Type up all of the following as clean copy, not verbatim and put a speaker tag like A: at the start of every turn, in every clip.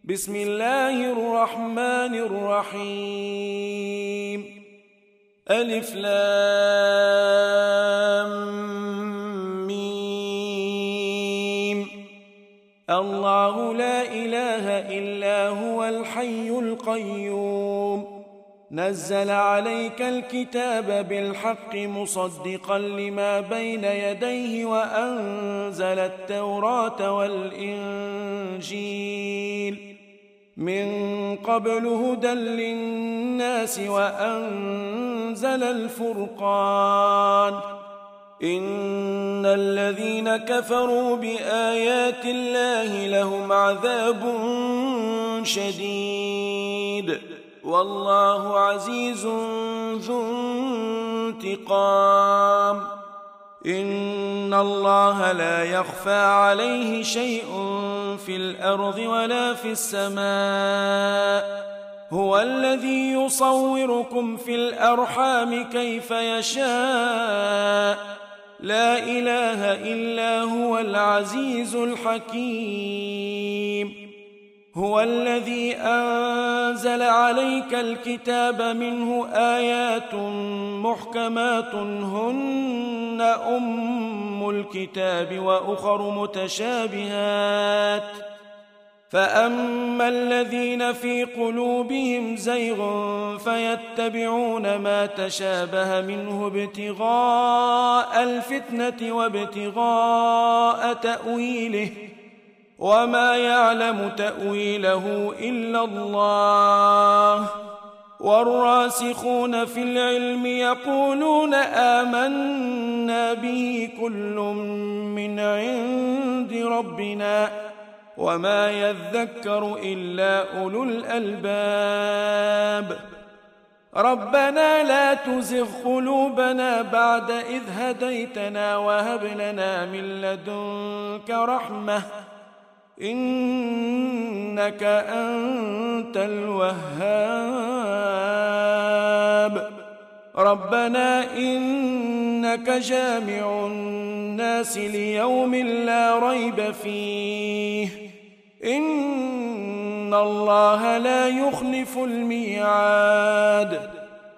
A: بسم الله الرحمن الرحيم ألف لام ميم الله لا إله إلا هو الحي القيوم نزل عليك الكتاب بالحق مصدقا لما بين يديه وأنزل التوراة والإنجيل من قبل هدى للناس وأنزل الفرقان إن الذين كفروا بآيات الله لهم عذاب شديد والله عزيز ذو انتقام إن الله لا يخفى عليه شيء في الأرض ولا في السماء هو الذي يصوركم في الأرحام كيف يشاء لا إله إلا هو العزيز الحكيم هو الذي أنزل عليك الكتاب منه آيات محكمات هن أم الكتاب وأخر متشابهات فأما الذين في قلوبهم زيغ فيتبعون ما تشابه منه ابتغاء الفتنة وابتغاء تأويله وما يعلم تأويله إلا الله والراسخون في العلم يقولون آمنا به كل من عند ربنا وما يذكر إلا أولو الألباب ربنا لا تزغ قلوبنا بعد إذ هديتنا وهب لنا من لدنك رحمة إنك أنت الوهاب ربنا إنك جامع الناس ليوم لا ريب فيه إن الله لا يخلف الميعاد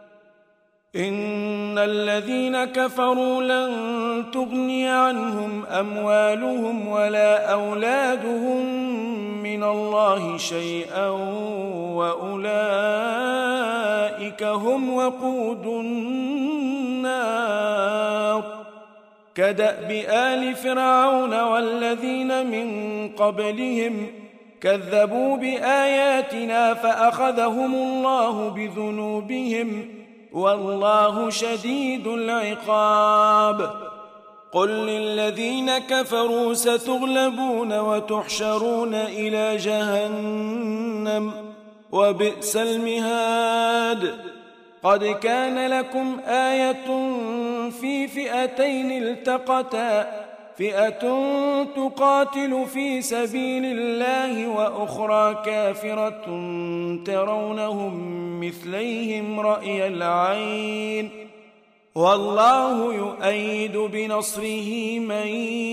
A: إن الذين كفروا لن تغني عنهم أموالهم ولا أولادهم من الله شيئا وأولئك هم وقود النار كدأب آل فرعون والذين من قبلهم كذبوا بآياتنا فأخذهم الله بذنوبهم والله شديد العقاب قل للذين كفروا ستغلبون وتحشرون إلى جهنم وبئس المهاد قد كان لكم آية في فئتين التقتا فئة تقاتل في سبيل الله وأخرى كافرة ترونهم مثليهم رأي العين والله يؤيد بنصره من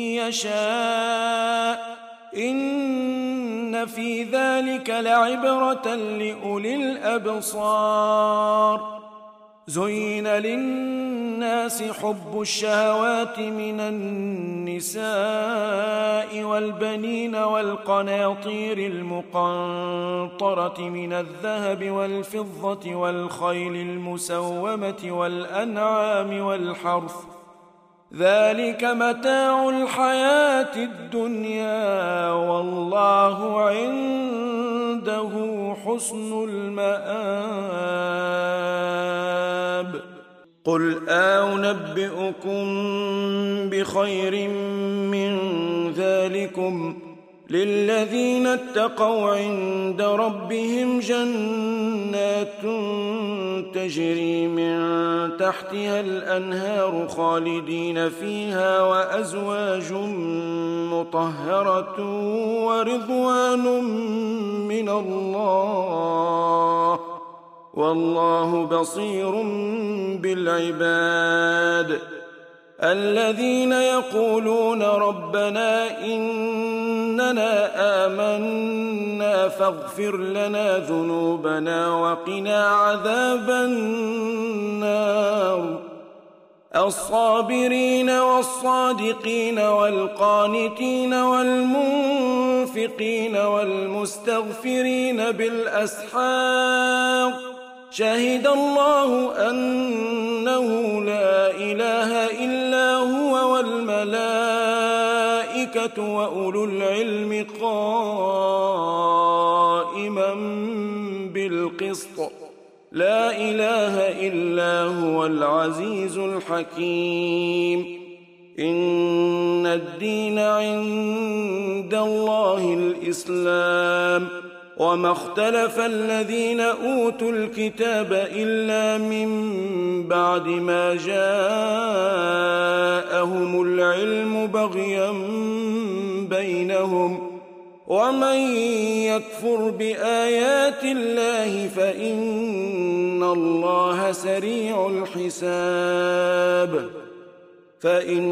A: يشاء إن في ذلك لعبرة لأولي الأبصار زين للناس حب الشهوات من النساء والبنين والقناطير المقنطرة من الذهب والفضة والخيل المسومة والأنعام والحرث ذلك متاع الحياة الدنيا والله عنده حسن المآب قل أنبئكم بخير من ذلكم للذين اتقوا عند ربهم جنات تجري من تحتها الأنهار خالدين فيها وأزواج مطهرة ورضوان من الله والله بصير بالعباد الذين يقولون ربنا إننا إننا آمنا فاغفر لنا ذنوبنا وقنا عذاب النار الصابرين والصادقين والقانتين والمنفقين والمستغفرين بالأسحار شهد الله أنه لا إله إلا هو والملائكة وأولو العلم قائما بالقسط لا إله إلا هو العزيز الحكيم إن الدين عند الله الإسلام وما اختلف الذين أوتوا الكتاب إلا من بعد ما جاءهم العلم بغيا بينهم ومن يكفر بآيات الله فإن الله سريع الحساب فإن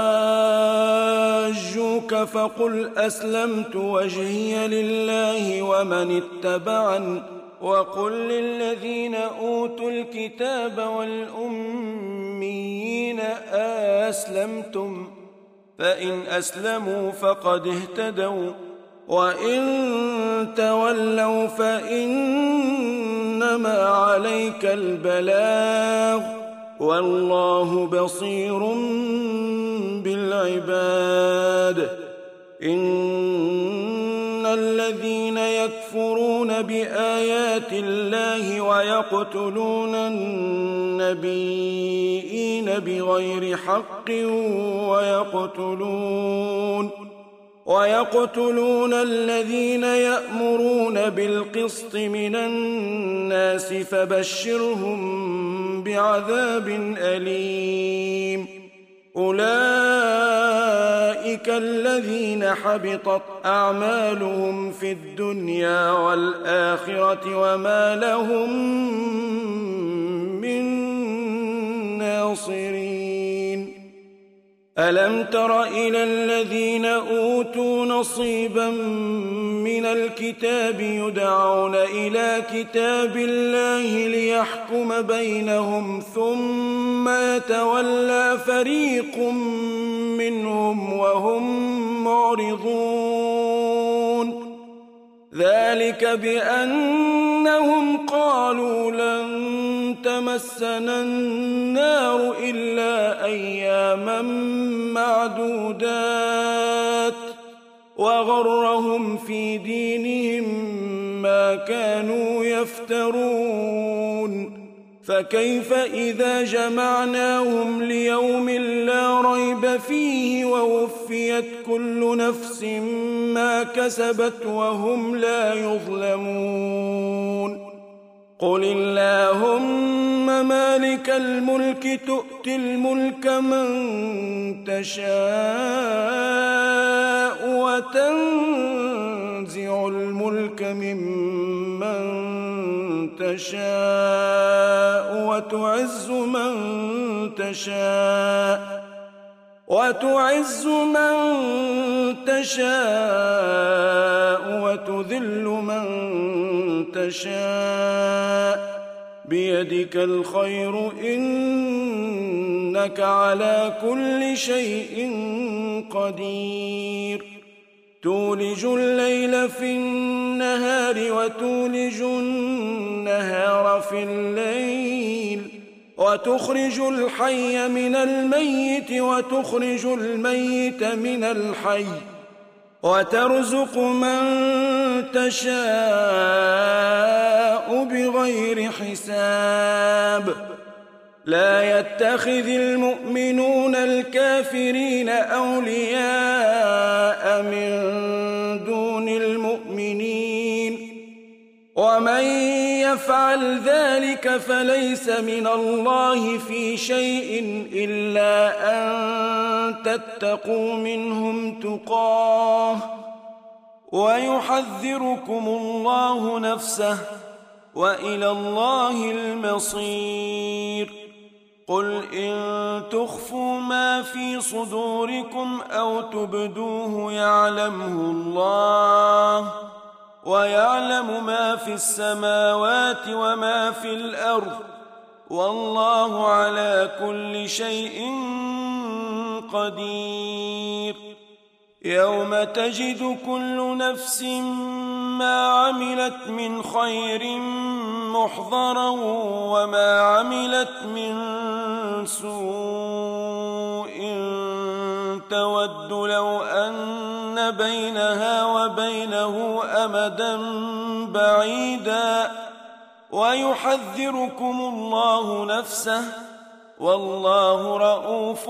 A: حاجوك فقل أسلمت وجهي لله ومن اتبعني وقل للذين أوتوا الكتاب والأميين أسلمتم فإن أسلموا فقد اهتدوا وإن تولوا فإنما عليك البلاغ والله بصير بالعباد إن الذين يكفرون بآيات الله ويقتلون النبيين بغير حق ويقتلون الذين يأمرون بالقسط من الناس فبشرهم بعذاب أليم أولئك الذين حبطت أعمالهم في الدنيا والآخرة وما لهم من ناصرين ألم تر إلى الذين أوتوا نصيبا من الكتاب يدعون إلى كتاب الله ليحكم بينهم ثم يتولى فريق منهم وهم معرضون ذلك بأنهم قالوا لن تمسنا النار إلا أياما معدودات وغرهم في دينهم ما كانوا يفترون فكيف إذا جمعناهم ليوم لا ريب فيه ووفيت كل نفس ما كسبت وهم لا يظلمون قل اللهم مالك الملك تؤتي الملك من تشاء وتنزع الملك ممن تشاء وتعز من تشاء وتذل من تشاء بيدك الخير إنك على كل شيء قدير تولج الليل في النهار وتولج النهار في الليل وتخرج الحي من الميت وتخرج الميت من الحي وترزق من تشاء بغير حساب لا يتخذ المؤمنون الكافرين أولياء من دون المؤمنين ومن يفعل ذلك فليس من الله في شيء إلا أن تتقوا منهم تقاه ويحذركم الله نفسه وإلى الله المصير قل إن تخفوا ما في صدوركم أو تبدوه يعلمه الله، ويعلم ما في السماوات وما في الأرض، والله على كل شيء قدير. يوم تجد كل نفس ما عملت من خير محضرا وما عملت من سوء تود لو أن بينها وبينه أمدا بعيدا، ويحذركم الله نفسه، والله رؤوف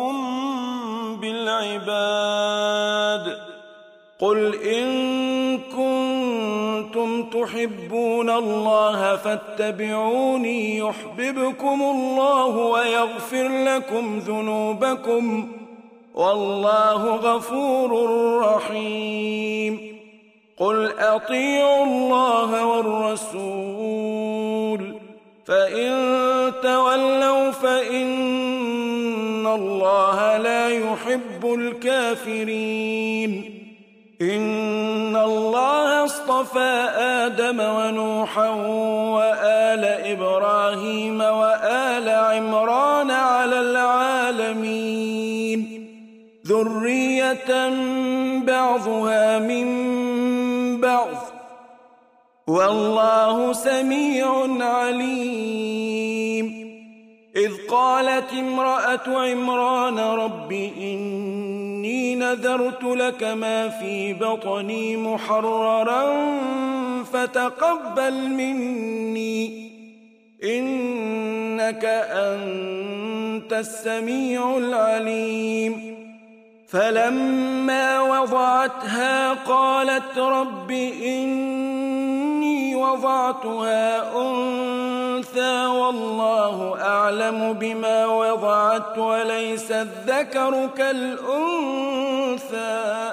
A: بالعباد. قل إن كنتم تحبون الله فاتبعوني يحببكم الله ويغفر لكم ذنوبكم، والله غفور رحيم. قل أطيعوا الله والرسول، فإن تولوا فإن الله لا يحب الكافرين. إن الله اصطفى آدم ونوحا وآل إبراهيم وآل عمران على العالمين ذرية بعضها من بعض، والله سميع عليم. إذ قالت امرأة عمران رب إني نذرت لك ما في بطني محررا فتقبل مني إنك أنت السميع العليم. فلما وضعتها قالت رب إني وضعتها أنثى والله أعلم بما وضعت وليس الذكر كالأنثى،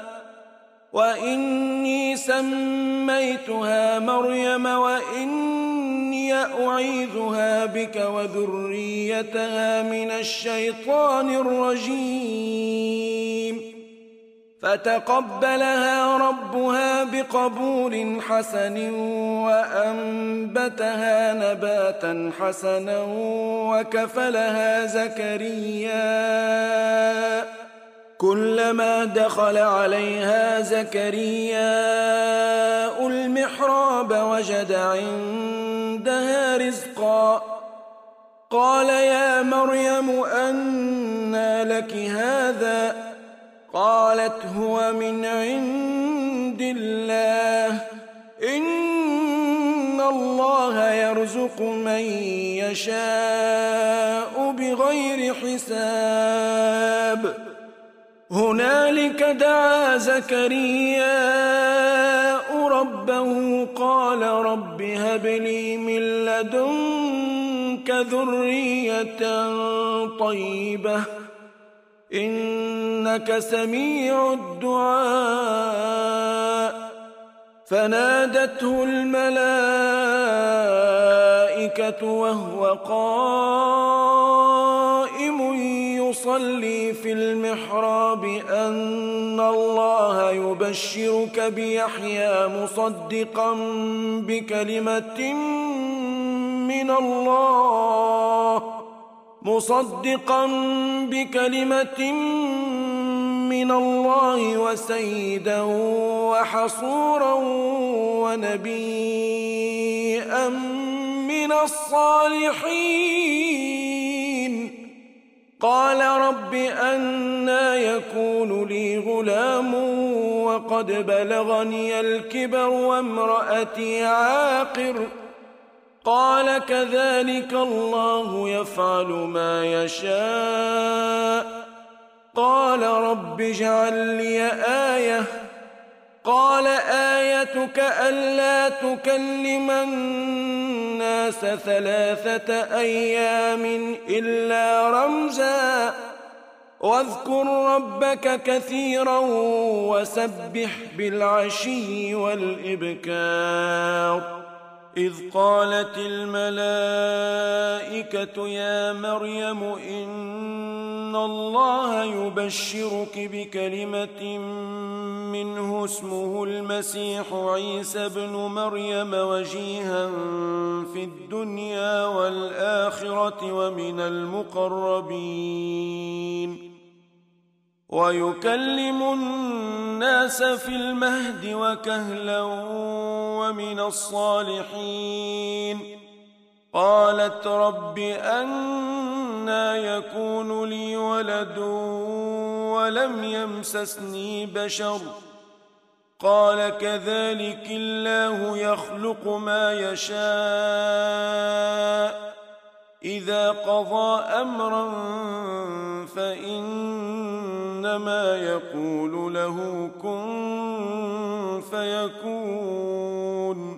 A: وإني سميتها مريم وإني أعيذها بك وذريتها من الشيطان الرجيم. فتقبلها ربها بقبول حسن وأنبتها نباتا حسنا وكفلها زكريا. كلما دخل عليها زكريا المحراب وجد عندها رزقا، قال يا مريم أنى لك هذا؟ قالت هو من عند الله، إن الله يرزق من يشاء بغير حساب. هنالك دعا زكريا ربه قال رب هب لي من لدنك ذرية طيبة إنك سميع الدعاء. فنادته الملائكة وهو قائم يصلي في المحراب أن الله يبشرك بيحيى مصدقا بكلمة من الله وسيدا وحصورا ونبيا من الصالحين. قال رب أنى يكون لي غلام وقد بلغني الكبر وامرأتي عاقر؟ قال كذلك الله يفعل ما يشاء. قال رب اجعل لي آية. قال آيتك ألا تكلم الناس 3 أيام إلا رمزا واذكر ربك كثيرا وسبح بالعشي والإبكار إذ قالت الملائكة يا مريم إن الله يبشرك بكلمة منه اسمه المسيح عيسى ابن مريم وجيها في الدنيا والآخرة ومن المقربين ويكلم الناس في المهد وكهلا ومن الصالحين قالت رب أنى يكون لي ولد ولم يمسسني بشر قال كذلك الله يخلق ما يشاء إذا قضى أمرا فإنما يقول له كن فيكون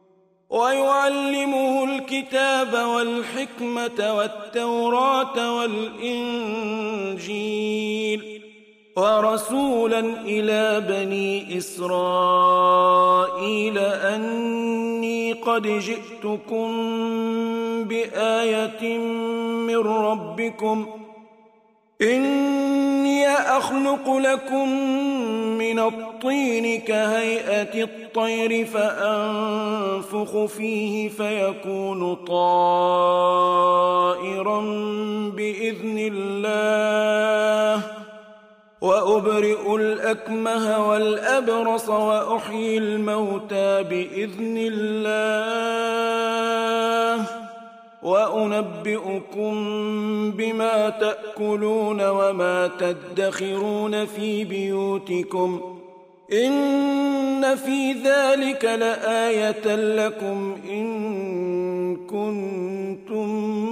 A: ويعلمه الكتاب والحكمة والتوراة والإنجيل ورسولا إلى بني إسرائيل أني قد جئتكم بآية من ربكم إني أخلق لكم من الطين كهيئة الطير فأنفخ فيه فيكون طائرا بإذن الله وأبرئ الأكمه والأبرص وأحيي الموتى بإذن الله وأنبئكم بما تأكلون وما تدخرون في بيوتكم إن في ذلك لآية لكم إن كنتم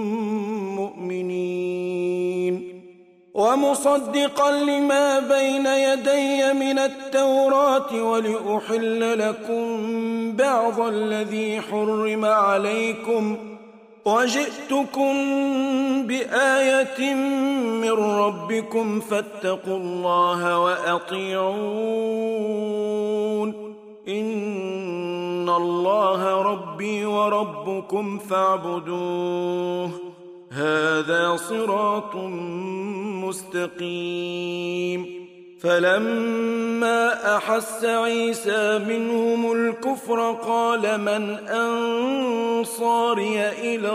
A: مؤمنين ومصدقا لما بين يدي من التوراة ولأحل لكم بعض الذي حرم عليكم وجئتكم بآية من ربكم فاتقوا الله وأطيعون إن الله ربي وربكم فاعبدوه هذا صراط مستقيم فلما أحس عيسى منهم الكفر قال من أنصاري إلى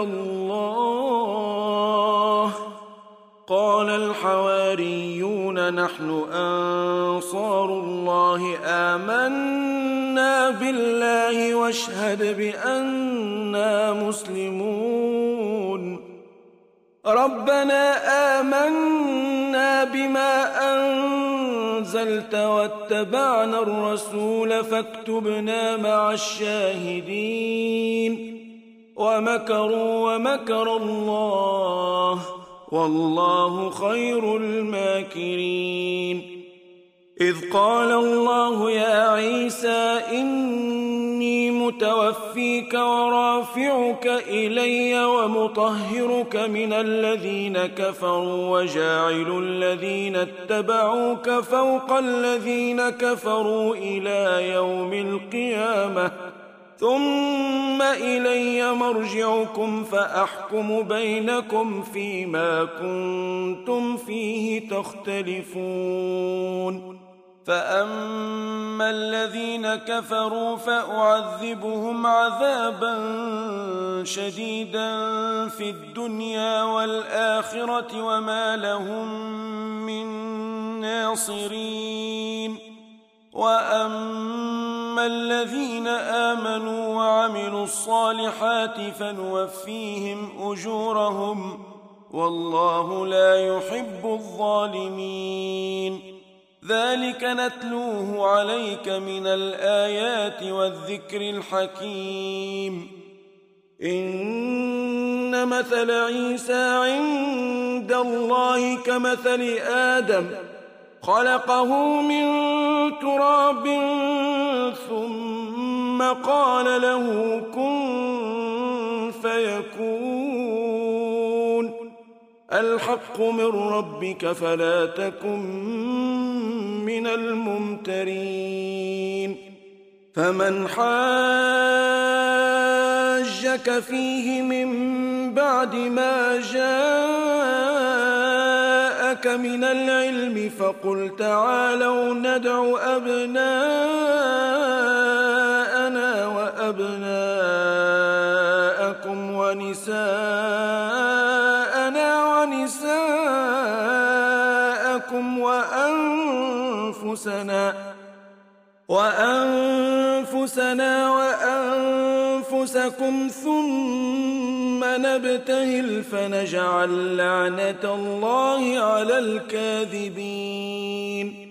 A: الله قال الحواريون نحن أنصار الله آمنا بالله واشهد بأننا مسلمون ربنا آمنا بما أنزلت واتبعنا الرسول فاكتبنا مع الشاهدين ومكروا ومكر الله والله خير الماكرين إذ قال الله يا عيسى إني متوفيك ورافعك إلي ومطهرك من الذين كفروا وجاعل الذين اتبعوك فوق الذين كفروا إلى يوم القيامة ثم إلي مرجعكم فأحكم بينكم فيما كنتم فيه تختلفون فأما الذين كفروا فأعذبهم عذابا شديدا في الدنيا والآخرة وما لهم من ناصرين وأما الذين آمنوا وعملوا الصالحات فنوفيهم أجورهم والله لا يحب الظالمين ذلك نتلوه عليك من الآيات والذكر الحكيم إن مثل عيسى عند الله كمثل آدم خلقه من تراب ثم قال له كن فيكون الحق من ربك فلا تكن من الممترين فمن حاجك نفتنك فيه من بعد ما جاءك من العلم فقل تعالوا ندع أبناءنا وأبناءكم ونساءنا ونساءكم وأنفسنا وأنفسكم ثم نبتهل فنجعل لعنة الله على الكاذبين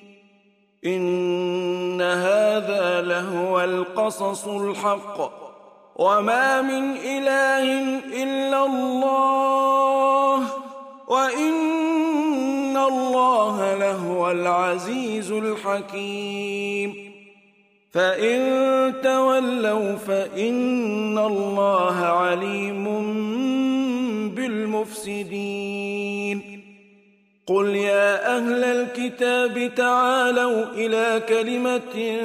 A: إن هذا لهو القصص الحق وما من إله إلا الله وإن الله لهو العزيز الحكيم فإن تولوا فإن الله عليم بالمفسدين قل يا أهل الكتاب تعالوا إلى كلمة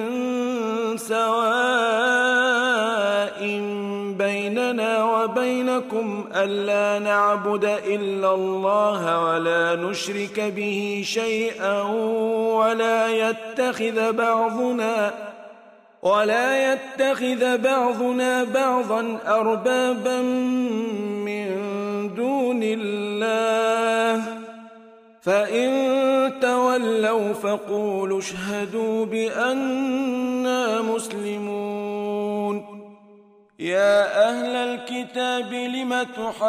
A: سواء بيننا وبينكم ألا نعبد إلا الله ولا نشرك به شيئا ولا يتخذ بعضنا بعضا أربابا من دون الله فإن تولوا فقولوا اشهدوا بأننا مسلمون يا أهل الكتاب لم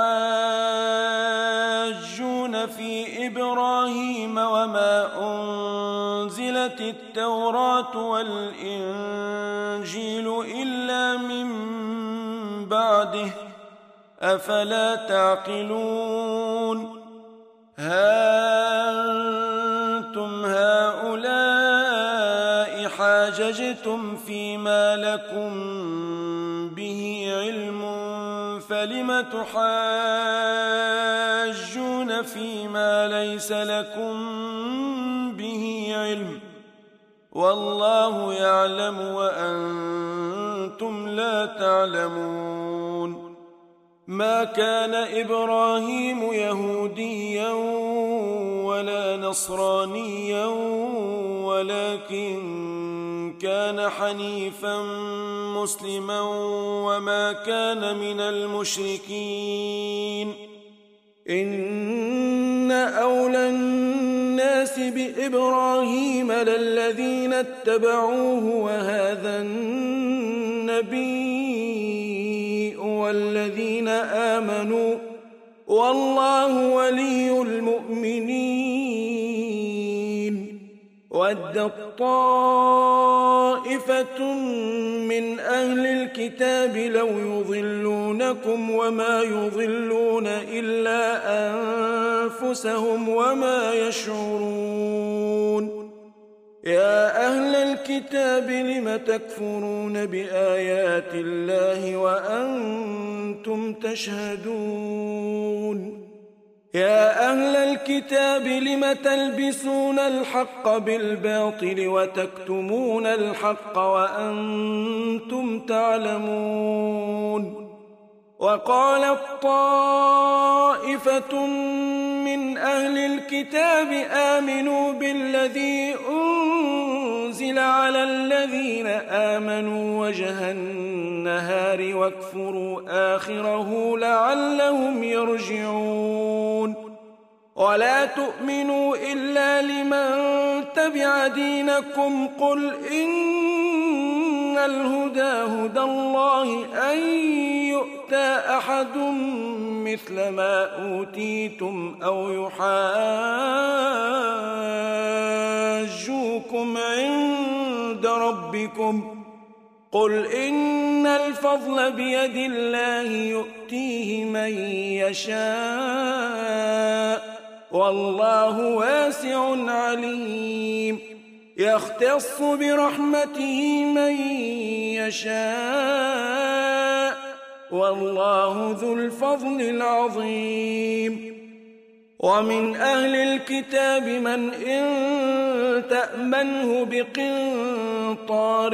A: تحاجون في إبراهيم وما أنزلت التوراة والإنجيل إلا من بعده أفلا تعقلون أنتم هؤلاء حاججتم فيما لكم به علم فلم تحاجون فيما ليس لكم به علم والله يعلم وأنتم لا تعلمون ما كان إبراهيم يهوديا ولا نصرانيا ولكن كان حنيفا مسلما وما كان من المشركين إن أولى الناس بإبراهيم للذين اتبعوه وهذا النبي والذين آمنوا والله ولي المؤمنين ودت طائفة من أهل الكتاب لو يضلونكم وما يضلون إلا أنفسهم وما يشعرون يا أهل الكتاب لم تكفرون بآيات الله وأنتم تشهدون يا أهل الكتاب لم تلبسون الحق بالباطل وتكتمون الحق وأنتم تعلمون وقالت طائفة من أهل الكتاب آمنوا بالذي أنزل على الذين آمنوا وجه النهار واكفروا آخره لعلهم يرجعون ولا تؤمنوا إلا لمن تبع دينكم قل إن الهدى هدى الله أن يؤتى أحد مثل ما أوتيتم أو يحاجوكم عند ربكم قل إن الفضل بيد الله يؤتيه من يشاء والله واسع عليم يختص برحمته من يشاء والله ذو الفضل العظيم ومن أهل الكتاب من إن تأمنه بقنطار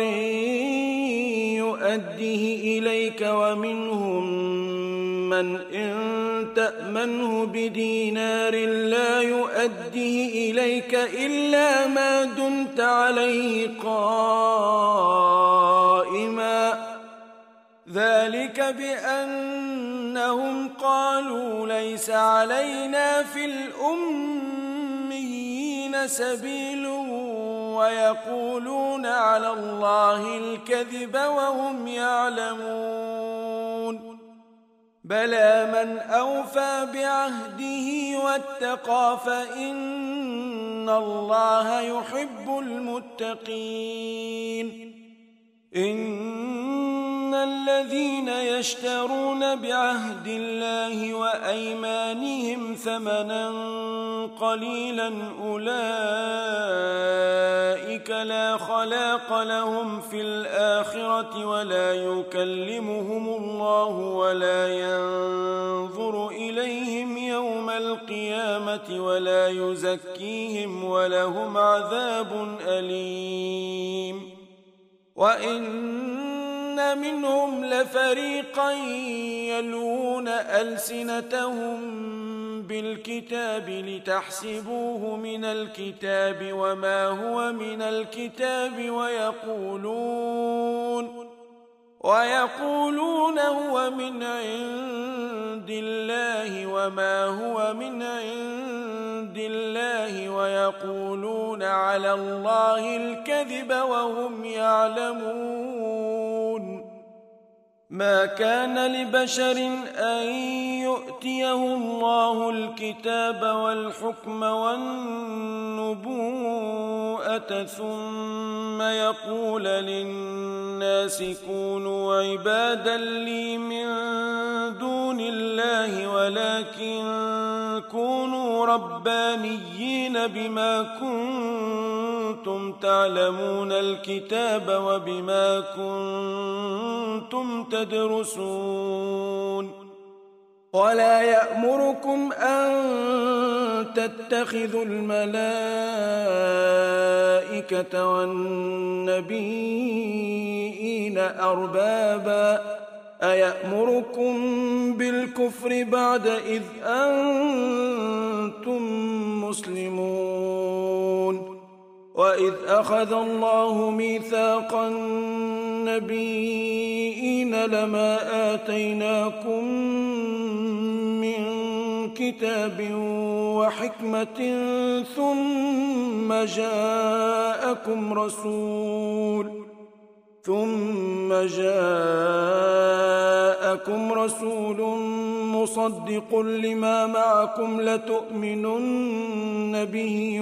A: يؤديه إليك ومنهم من إن تأمنه بدينار لا يؤديه إليك إلا ما دمت عليه قائما ذلك بأنهم قالوا ليس علينا في الأميين سبيل ويقولون على الله الكذب وهم يعلمون بلى من أوفى بعهده واتقى فإن الله يحب المتقين إن الذين يشترون بعهد الله وأيمانهم ثمنا قليلا أولئك لا خلاق لهم في الآخرة ولا يكلمهم الله ولا ينظر إليهم يوم القيامة ولا يزكيهم ولهم عذاب أليم وإن منهم لفريقا يلوون ألسنتهم بالكتاب لتحسبوه من الكتاب وما هو من الكتاب ويقولون هو من عند الله وما هو من عند الله ويقولون على الله الكذب وهم يعلمون ما كان لبشر أن يؤتيه الله الكتاب والحكم والنبوءة ثم يقول للناس كونوا عبادا لي من دون الله ولكن كونوا ربانيين بما كنتم تعلمون الكتاب وبما كنتم تدرسون ولا يأمركم أن تتخذوا الملائكة والنبيين أربابا أيأمركم بالكفر بعد إذ أنتم مسلمون وإذ أخذ الله ميثاق النبيين لما آتيناكم من كتاب وحكمة ثم جاءكم رسول مصدق لما معكم لتؤمنن به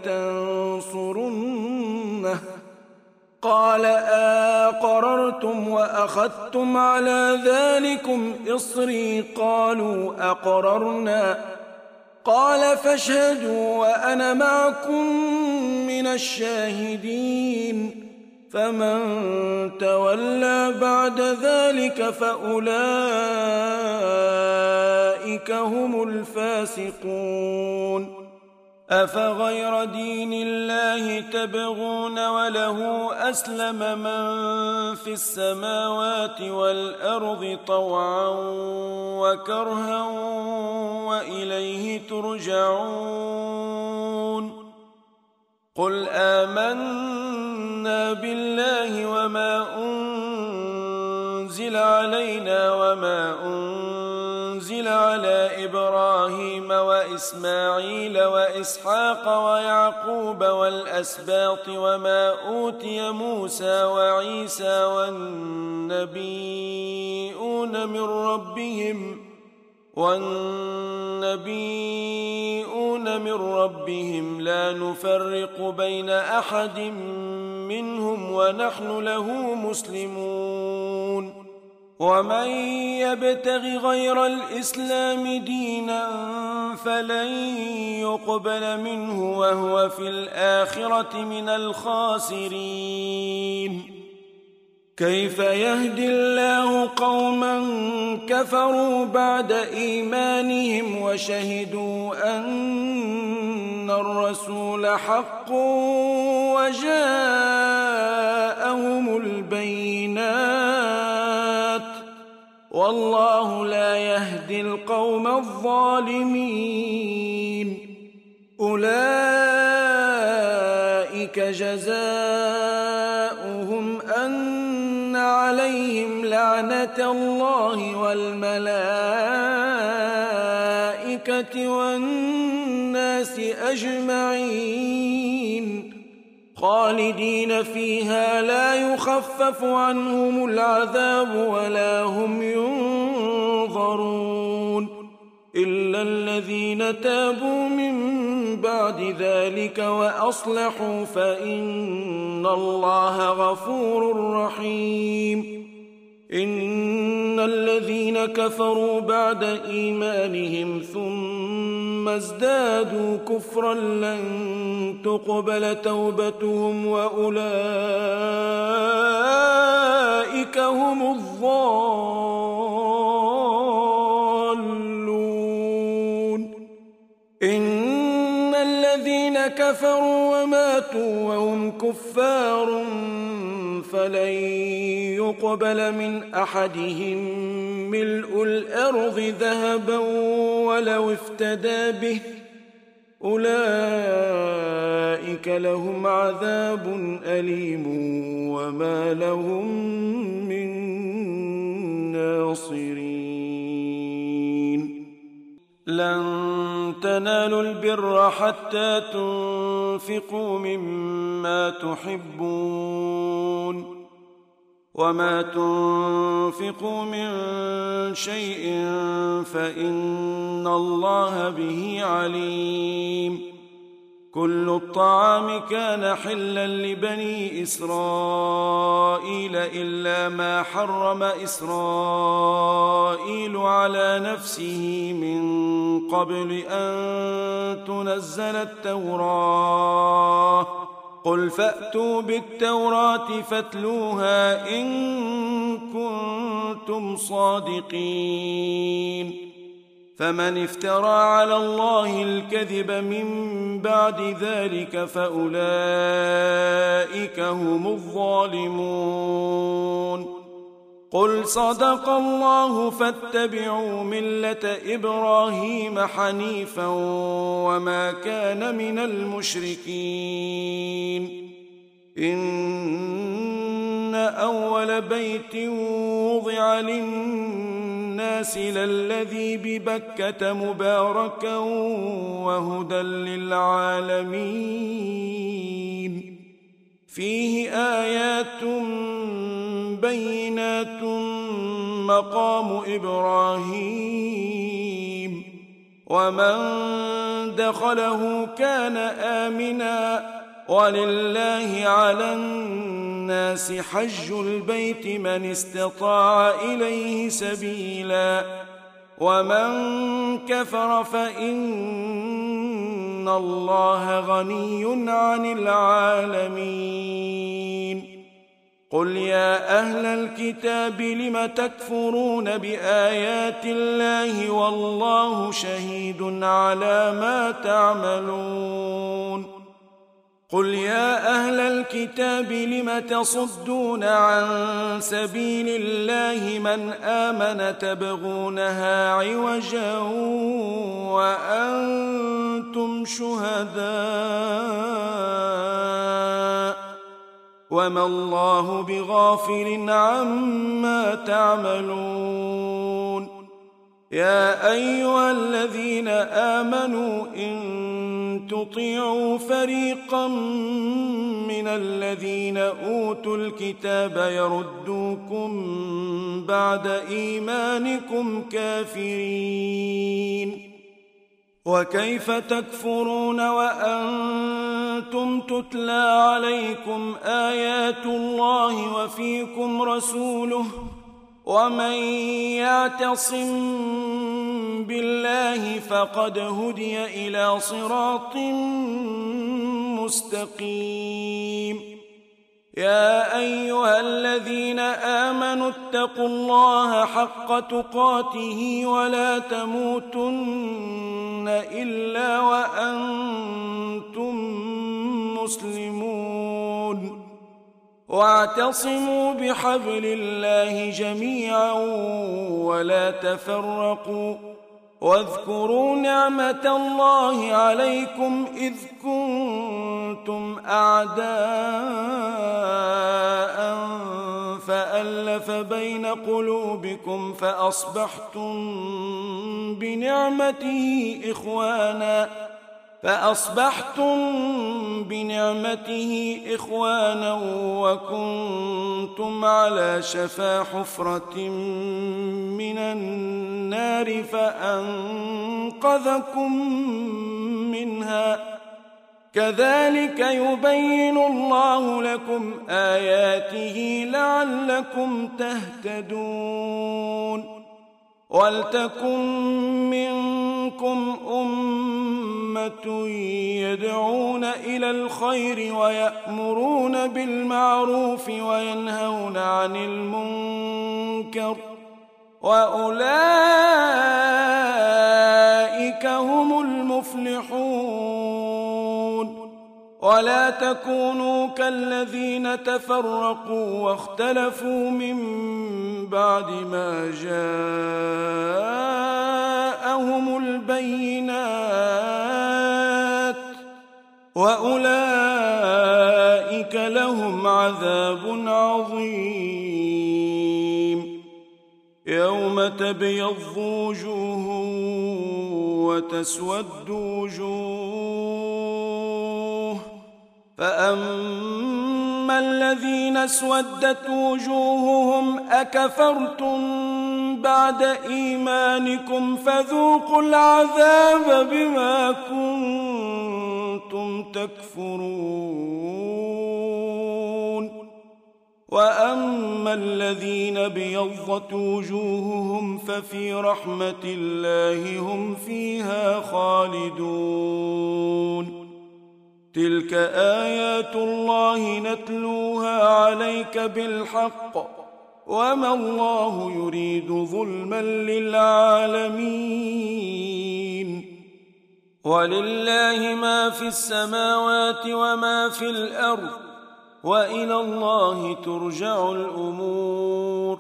A: ولتنصرنه قال أقررتم وأخذتم على ذلكم إصري قالوا أقررنا قال فاشهدوا وأنا معكم من الشاهدين فمن تولى بعد ذلك فأولئك هم الفاسقون أفغير دين الله تبغون وله أسلم من في السماوات والأرض طوعا وكرها وإليه ترجعون قل آمنا بالله وما أنزل علينا وما أنزل على إبراهيم وإسماعيل وإسحاق ويعقوب والأسباط وما أوتي موسى وعيسى والنبيون من ربهم لا نفرق بين أحد منهم ونحن له مسلمون ومن يبتغ غير الإسلام دينا فلن يقبل منه وهو في الآخرة من الخاسرين كيف يهدي الله قوما كفروا بعد إيمانهم وشهدوا أن الرسول حق وجاءهم البينات والله لا يهدي القوم الظالمين أولئك جزاؤهم أن عليهم لعنة الله والملائكة والناس أجمعين خالدين فيها لا يخفف عنهم العذاب ولا هم ينظرون إلا الذين تابوا من بعد ذلك وأصلحوا فإن الله غفور رحيم إن الذين كفروا بعد إيمانهم ثم ازدادوا كفرا لن تقبل توبتهم وأولئك هم الضالون إن الذين كفروا وماتوا وهم كفار فلن يقبل من أحدهم ملء الأرض ذهبا ولو افتدى به أولئك لهم عذاب أليم وما لهم من ناصرين لن تنالوا البر حتى تنفقوا مما تحبون وما تنفقوا من شيء فإن الله به عليم كل الطعام كان حلا لبني إسرائيل إلا ما حرم إسرائيل على نفسه من قبل أن تنزل التوراة قل فأتوا بالتوراة فاتلوها إن كنتم صادقين فمن افترى على الله الكذب من بعد ذلك فأولئك هم الظالمون قل صدق الله فاتبعوا ملة إبراهيم حنيفا وما كان من المشركين إن أول بيت وضع للناس للذي ببكة مباركا وهدى للعالمين فيه آيات بينات مقام إبراهيم ومن دخله كان آمنا ولله على الناس حج البيت من استطاع إليه سبيلا ومن كفر فإن الله غني عن العالمين قل يا أهل الكتاب لم تكفرون بآيات الله والله شهيد على ما تعملون قل يا أهل الكتاب لم تصدون عن سبيل الله من آمن تبغونها عوجا وأنتم شهداء وما الله بغافل عما تعملون يا أيها الذين آمنوا إن تطيعوا فريقا من الذين أوتوا الكتاب يردوكم بعد إيمانكم كافرين وكيف تكفرون وأنتم تتلى عليكم آيات الله وفيكم رسوله ومن يعتصم بالله فقد هدي إلى صراط مستقيم يا أيها الذين آمنوا اتقوا الله حق تقاته ولا تموتن إلا وأنتم مسلمون واعتصموا بحبل الله جميعا ولا تفرقوا واذكروا نعمة الله عليكم إذ كنتم أعداء فألف بين قلوبكم فأصبحتم بنعمته إخوانا وكنتم على شفا حفرة من النار فأنقذكم منها كذلك يبين الله لكم آياته لعلكم تهتدون ولتكن منكم أمة يدعون إلى الخير ويأمرون بالمعروف وينهون عن المنكر وأولئك هم المفلحون ولا تكونوا كالذين تفرقوا واختلفوا من بعد ما جاءهم البينات وأولئك لهم عذاب عظيم يوم تبيض وجوه وتسود وجوه فأما الذين اسودت وجوههم أكفرتم بعد إيمانكم فذوقوا العذاب بما كنتم تكفرون وأما الذين بيضت وجوههم ففي رحمة الله هم فيها خالدون تلك آيات الله نتلوها عليك بالحق وما الله يريد ظلما للعالمين ولله ما في السماوات وما في الأرض وإلى الله ترجع الأمور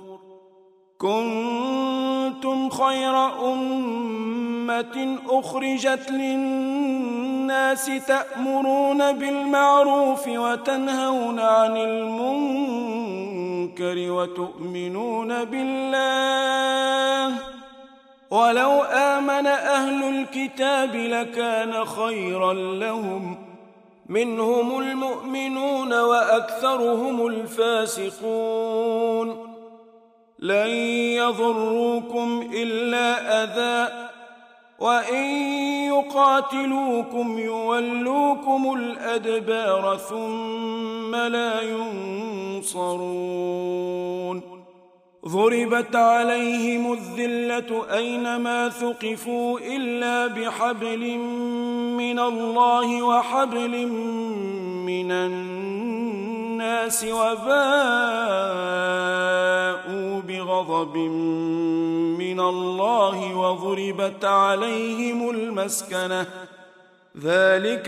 A: كنتم خير أمة أخرجت للناس تأمرون بالمعروف وتنهون عن المنكر وتؤمنون بالله ولو آمن أهل الكتاب لكان خيرا لهم منهم المؤمنون وأكثرهم الفاسقون لن يضروكم إلا أذى وإن يقاتلوكم يولوكم الأدبار ثم لا ينصرون ضربت عليهم الذلة أينما ثقفوا إلا بحبل من الله وحبل من الناس وباءوا بغضب من الله وضربت عليهم المسكنة ذلك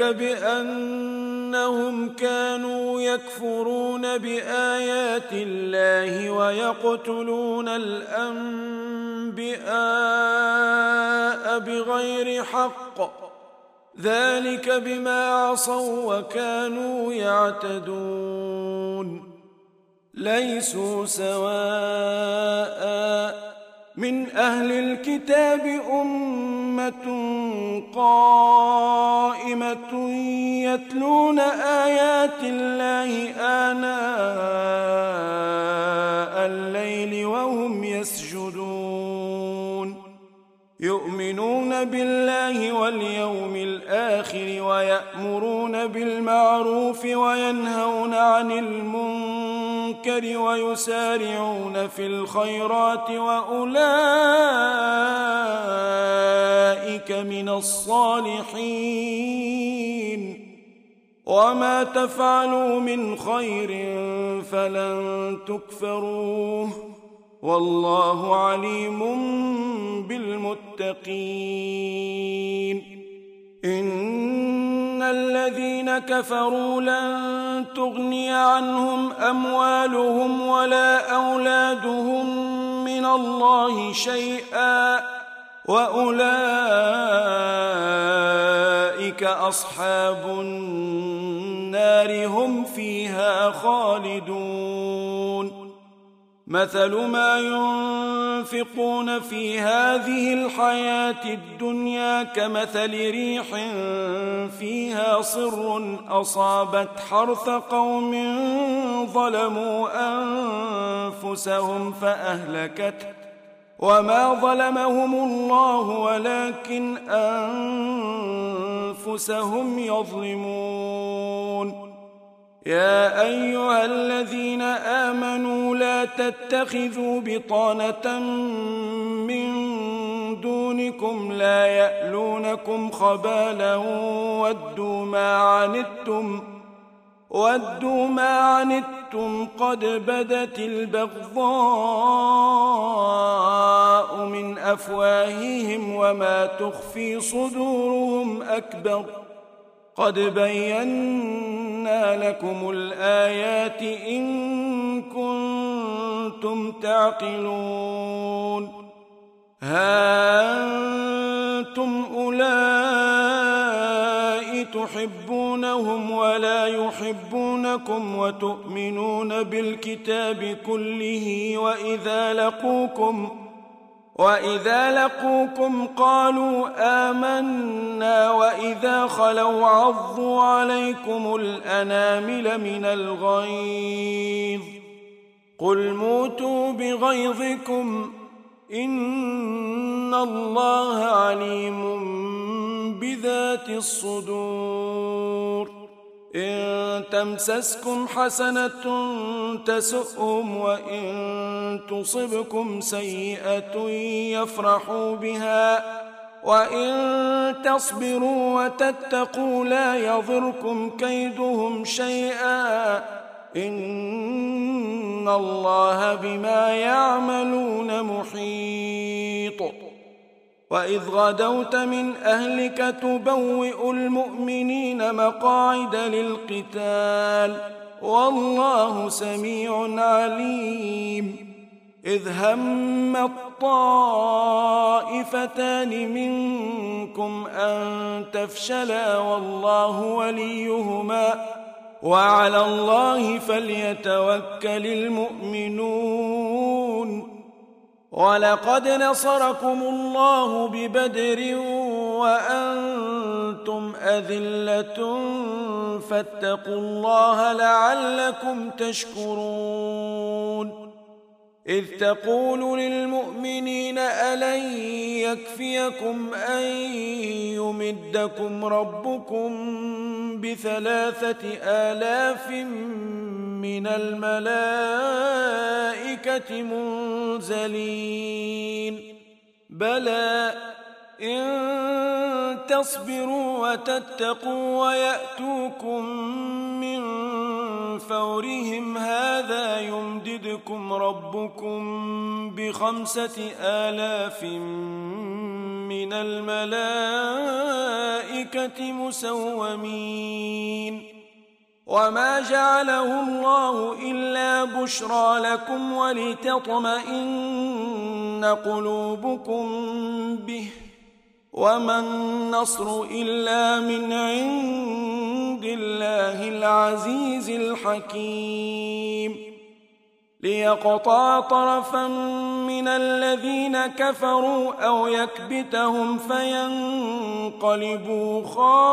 A: بأنهم كانوا يكفرون بآيات الله ويقتلون الأنبياء بغير حق ذلك بما عصوا وكانوا يعتدون ليسوا سواء من أهل الكتاب أمة قائمة يتلون آيات الله آناء الليل وهم يسجدون يؤمنون بالله واليوم الآخر ويأمرون بالمعروف وينهون عن المنكر ويسارعون في الخيرات وأولئك من الصالحين وما تفعلوا من خير فلن تكفروه والله عليم بالمتقين. إن الذين كفروا لن تغني عنهم أموالهم ولا أولادهم من الله شيئا وأولئك أصحاب النار هم فيها خالدون. مثل ما ينفقون في هذه الحياة الدنيا كمثل ريح فيها صر أصابت حرث قوم ظلموا أنفسهم فأهلكته وما ظلمهم الله ولكن أنفسهم يظلمون. يا أيها الذين آمنوا لا تتخذوا بطانة من دونكم لا يألونكم خبالا ودوا ما عنتم قد بدت البغضاء من أفواههم وما تخفي صدورهم أكبر قد بينا لكم الآيات إن كنتم تعقلون. ها أنتم أولئك تحبونهم ولا يحبونكم وتؤمنون بالكتاب كله وإذا لقوكم قالوا آمنا وإذا خلوا عضوا عليكم الأنامل من الغيظ قل موتوا بغيظكم إن الله عليم بذات الصدور. إن تمسسكم حسنة تسؤهم وإن تصبكم سيئة يفرحوا بها وإن تصبروا وتتقوا لا يضركم كيدهم شيئا إن الله بما يعملون محيط. وإذ غدوت من أهلك تبوئ المؤمنين مقاعد للقتال والله سميع عليم. إذ هم الطائفتان منكم أن تفشلا والله وليهما وعلى الله فليتوكل المؤمنون. ولقد نصركم الله ببدر وأنتم أذلة فاتقوا الله لعلكم تشكرون. إذ تقول للمؤمنين ألن يكفيكم أن يمدكم ربكم ب3,000 من الملائكة منزلين بلى إن تصبروا وتتقوا ويأتوكم من فورهم هذا يمددكم ربكم ب5,000 من الملائكة مسومين. وما جعله الله إلا بشرى لكم ولتطمئن قلوبكم به وما النصر إلا من عند الله العزيز الحكيم. ليقطع طرفا من الذين كفروا أو يكبتهم فينقلبوا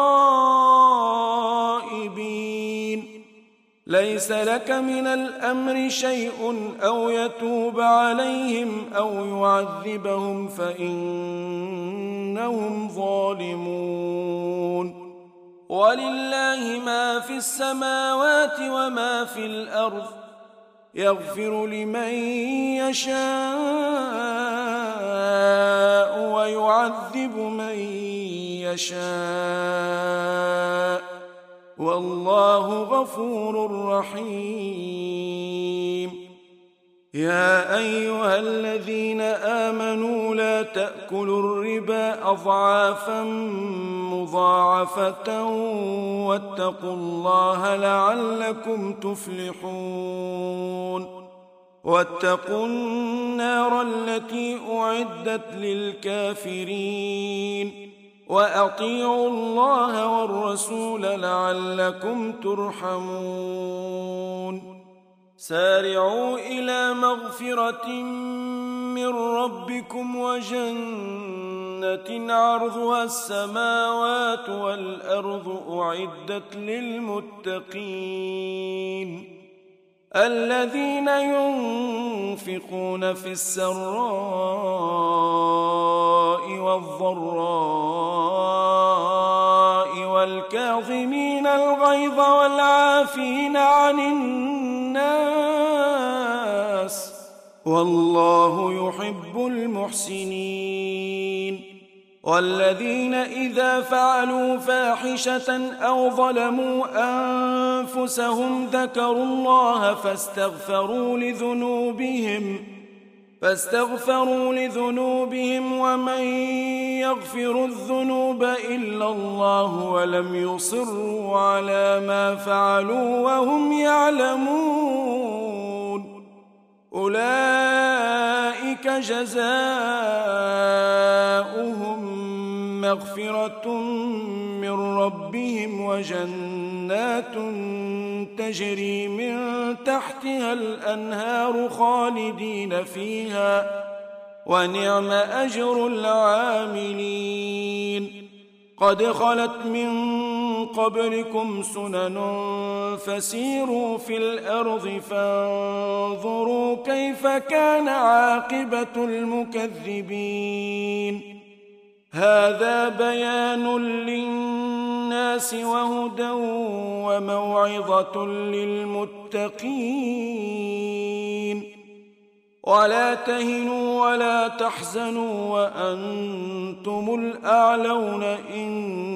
A: خائبين. ليس لك من الأمر شيء أو يتوب عليهم أو يعذبهم فإنهم ظالمون. ولله ما في السماوات وما في الأرض يغفر لمن يشاء ويعذب من يشاء والله غفور رحيم. يا أيها الذين آمنوا لا تأكلوا الربا أضعافا مضاعفة واتقوا الله لعلكم تفلحون. واتقوا النار التي أعدت للكافرين وأطيعوا الله والرسول لعلكم ترحمون. سارعوا إلى مغفرة من ربكم وجنة عرضها السماوات والأرض أعدت للمتقين الذين ينفقون في السراء والضراء والكاظمين الغيظ والعافين عن الناس والله يحب المحسنين. والذين إذا فعلوا فاحشة أو ظلموا أنفسهم ذكروا الله فاستغفروا لذنوبهم ومن يغفر الذنوب إلا الله ولم يصروا على ما فعلوا وهم يعلمون أولئك جزاؤهم مغفرة من ربهم وجنات تجري من تحتها الأنهار خالدين فيها ونعم أجر العاملين. قد خلت من قبلكم سنن فسيروا في الأرض فانظروا كيف كان عاقبة المكذبين. هذا بيان للناس وهدى وموعظة للمتقين. ولا تهنوا ولا تحزنوا وأنتم الأعلون إن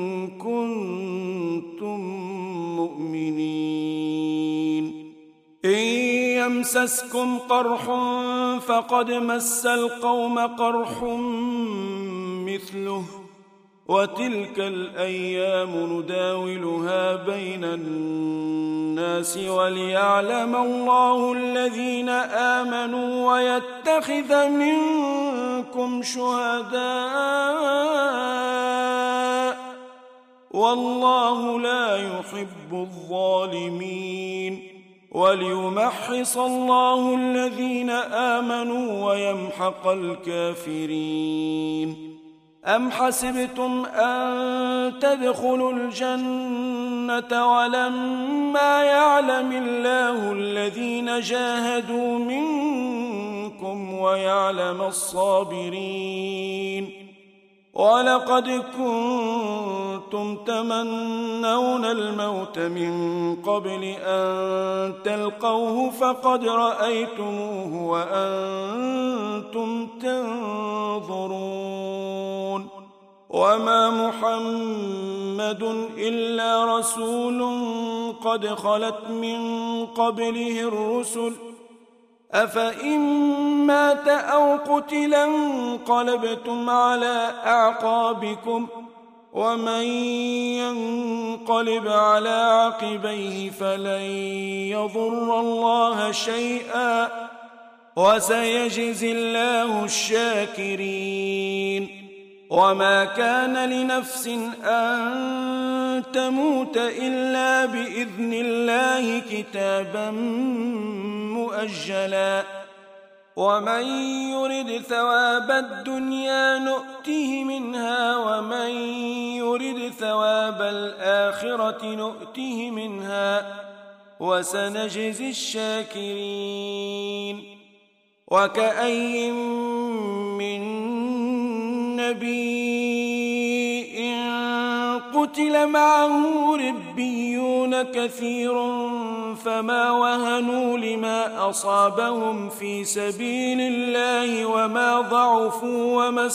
A: كنتم مؤمنين. إن يمسسكم قرح فقد مس القوم قرح مثله وتلك الأيام نداولها بين الناس وليعلم الله الذين آمنوا ويتخذ منكم شهداء والله لا يحب الظالمين. وليمحص الله الذين آمنوا ويمحق الكافرين. أم حسبتم أن تدخلوا الجنة ولما يعلم الله الذين جاهدوا منكم ويعلم الصابرين. ولقد كنتم تمنون الموت من قبل أن تلقوه فقد رأيتموه وأنتم تنظرون. وما محمد إلا رسول قد خلت من قبله الرسل أفإن مات أو قتل انقلبتم على أعقابكم ومن ينقلب على عقبيه فلن يضر الله شيئا وسيجزي الله الشاكرين. وما كان لنفس أن تموت إلا بإذن الله كتابا مؤجلا. ومن يرد ثواب الدنيا نؤته منها ومن يرد ثواب الآخرة نؤته منها وسنجزي الشاكرين. وكأي من نبي قتل معه ربيون كثير فما وهنوا لما أصابهم في سبيل الله وما ضعفوا وما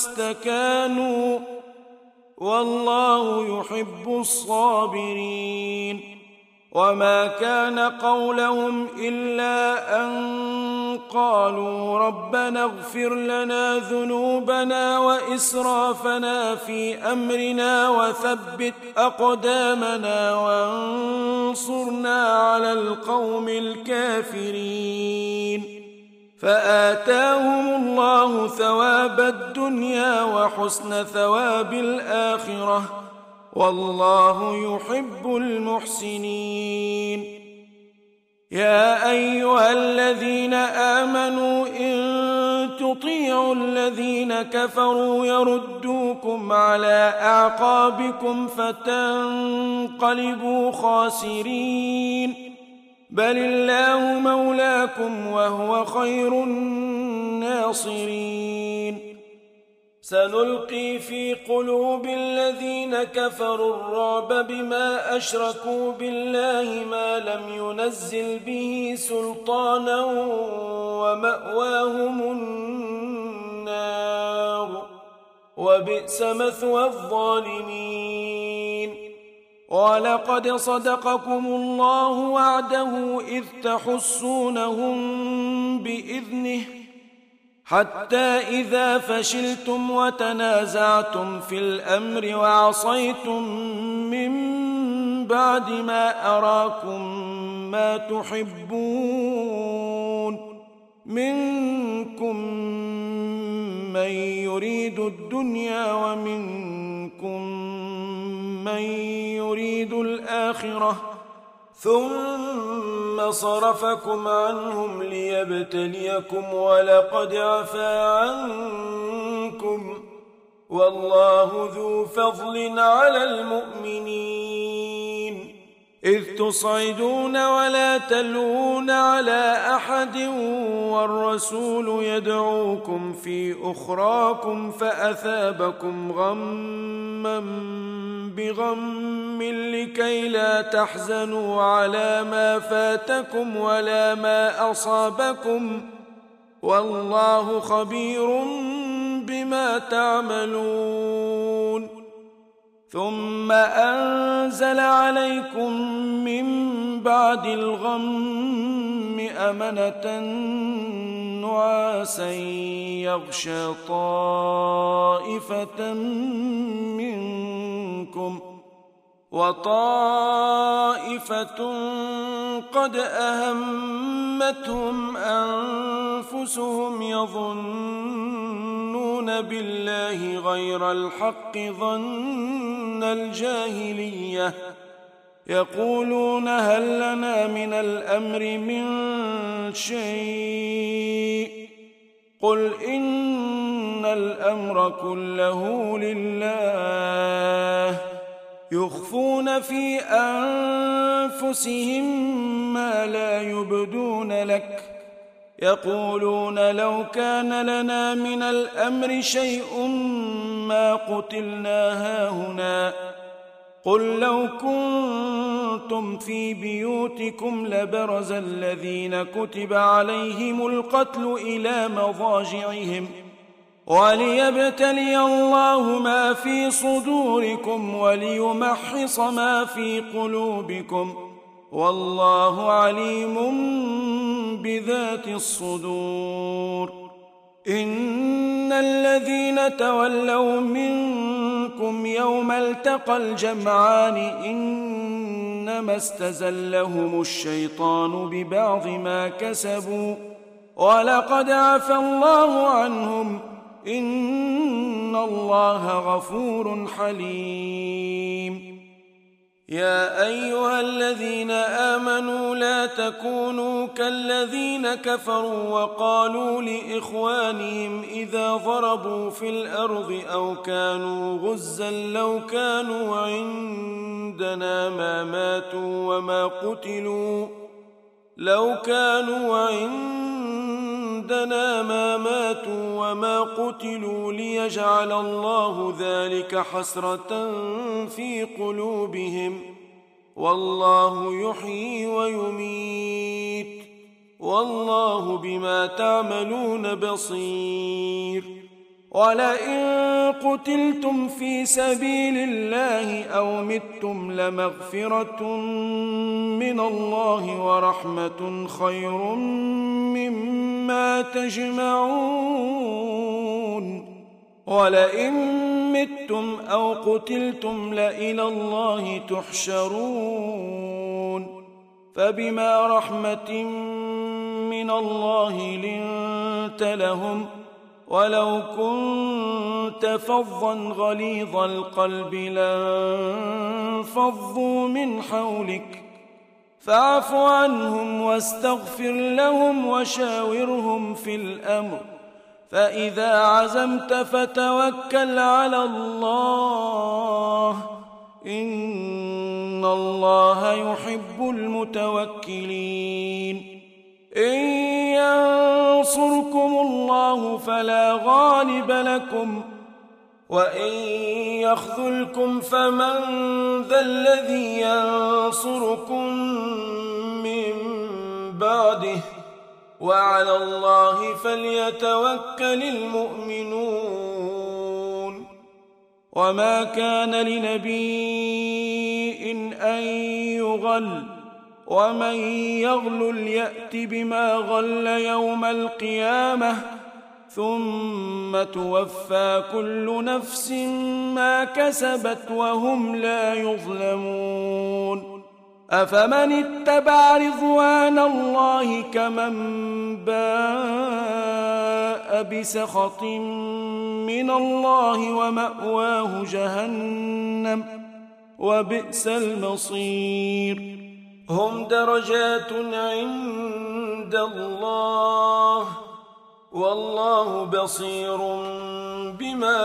A: استكانوا والله يحب الصابرين. وما كان قولهم إلا أن قالوا ربنا اغفر لنا ذنوبنا وإسرافنا في أمرنا وثبت أقدامنا وانصرنا على القوم الكافرين فآتاهم الله ثواب الدنيا وحسن ثواب الآخرة والله يحب المحسنين يا أيها الذين آمنوا إن تطيعوا الذين كفروا يردوكم على أعقابكم فتنقلبوا خاسرين بل الله مولاكم وهو خير الناصرين سنلقي في قلوب الذين كفروا الرعب بما أشركوا بالله ما لم ينزل به سلطانا ومأواهم النار وبئس مثوى الظالمين ولقد صدقكم الله وعده إذ تحسونهم بإذنه حتى إذا فشلتم وتنازعتم في الأمر وعصيتم من بعد ما أراكم ما تحبون منكم من يريد الدنيا ومنكم من يريد الآخرة ثم صرفكم عنهم ليبتليكم ولقد عفا عنكم والله ذو فضل على المؤمنين إذ تصعدون ولا تلوون على أحد والرسول يدعوكم في أخراكم فأثابكم غما بغم لكي لا تحزنوا على ما فاتكم ولا ما أصابكم والله خبير بما تعملون ثم أنزل عليكم من بعد الغم أمنة نعاسا يغشى طائفة منكم وطائفة قد أهمتهم أنفسهم يظنون بالله غير الحق ظن الجاهلية يقولون هل لنا من الأمر من شيء قل إن الأمر كله لله يخفون في أنفسهم ما لا يبدون لك يقولون لو كان لنا من الأمر شيء ما قتلنا هاهنا قل لو كنتم في بيوتكم لبرز الذين كتب عليهم القتل إلى مضاجعهم وليبتلي الله ما في صدوركم وليمحص ما في قلوبكم والله عليم بذات الصدور إن الذين تولوا منكم يوم التقى الجمعان إنما استزلهم الشيطان ببعض ما كسبوا ولقد عفى الله عنهم إن الله غفور حليم يا أيها الذين آمنوا لا تكونوا كالذين كفروا وقالوا لإخوانهم إذا ضربوا في الأرض أو كانوا غزا لو كانوا عندنا ما ماتوا وما قتلوا ليجعل الله ذلك حسرة في قلوبهم والله يحيي ويميت والله بما تعملون بصير ولئن قتلتم في سبيل الله أو متم لمغفرة من الله ورحمة خير مما تجمعون ولئن متم أو قتلتم لإلى الله تحشرون فبما رحمة من الله لنت لهم ولو كنت فظا غليظ القلب لانفضوا من حولك فاعف عنهم واستغفر لهم وشاورهم في الأمر فإذا عزمت فتوكل على الله إن الله يحب المتوكلين إن ينصركم الله فلا غالب لكم وإن يخذلكم فمن ذا الذي ينصركم من بعده وعلى الله فليتوكل المؤمنون وما كان لنبي أن يغل ومن يغلل يأت بما غل يوم القيامة ثم توفى كل نفس ما كسبت وهم لا يظلمون أفمن اتبع رضوان الله كمن باء بسخط من الله ومأواه جهنم وبئس المصير هم درجات عند الله والله بصير بما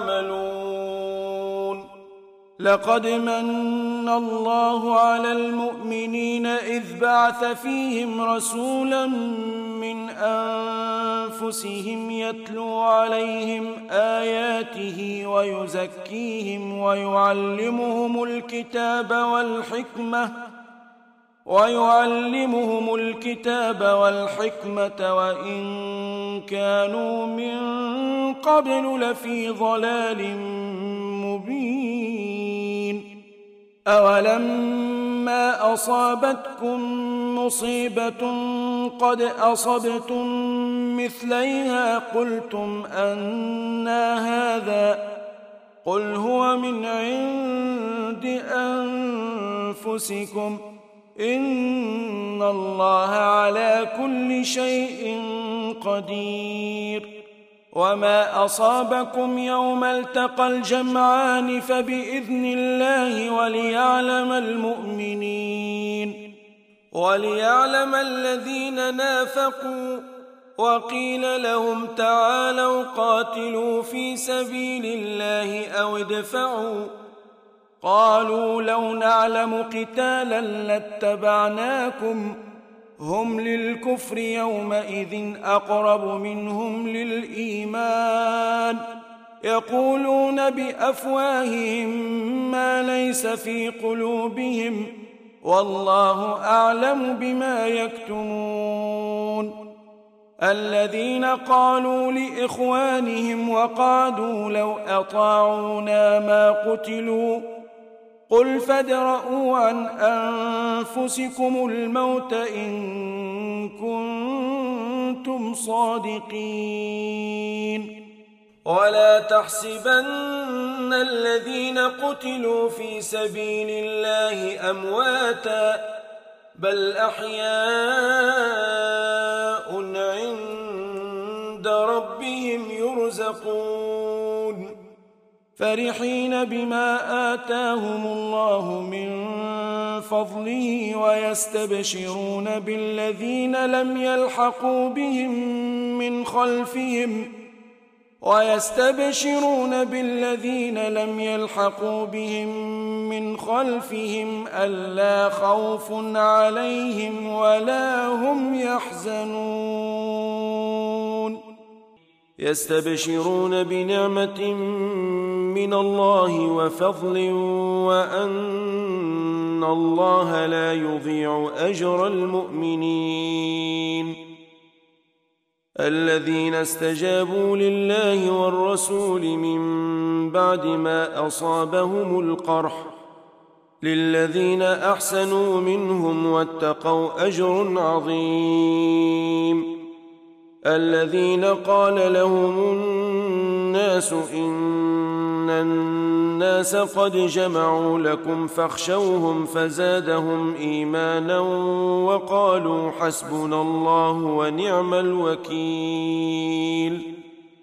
A: يعملون لقد من الله على المؤمنين إذ بعث فيهم رسولا من أنفسهم يتلو عليهم آياته ويزكيهم ويعلمهم الكتاب والحكمة وإن كانوا من قبل لفي ضلال مبين أولما أصابتكم مصيبة قد أصبتم مثليها قلتم أنى هذا قل هو من عند أنفسكم إن الله على كل شيء قدير وما أصابكم يوم التقى الجمعان فبإذن الله وليعلم الذين نافقوا وقيل لهم تعالوا قاتلوا في سبيل الله أو ادفعوا قالوا لو نعلم قتالا لاتبعناكم هم للكفر يومئذ أقرب منهم للإيمان يقولون بأفواههم ما ليس في قلوبهم والله أعلم بما يكتمون الذين قالوا لإخوانهم وقعدوا لو أطاعونا ما قتلوا قل فادرءوا عن أنفسكم الموت إن كنتم صادقين ولا تحسبن الذين قتلوا في سبيل الله أمواتا بل أحياء عند ربهم يرزقون فرحين بما آتاهم الله من فضله ويستبشرون بالذين لم يلحقوا بهم من خلفهم ألا خوف عليهم ولا هم يحزنون يستبشرون بنعمة من الله وفضل وأن الله لا يضيع أجر المؤمنين الذين استجابوا لله والرسول من بعد ما أصابهم القرح للذين أحسنوا منهم واتقوا أجر عظيم الذين قال لهم الناس إن الناس قد جمعوا لكم فاخشوهم فزادهم إيمانا وقالوا حسبنا الله ونعم الوكيل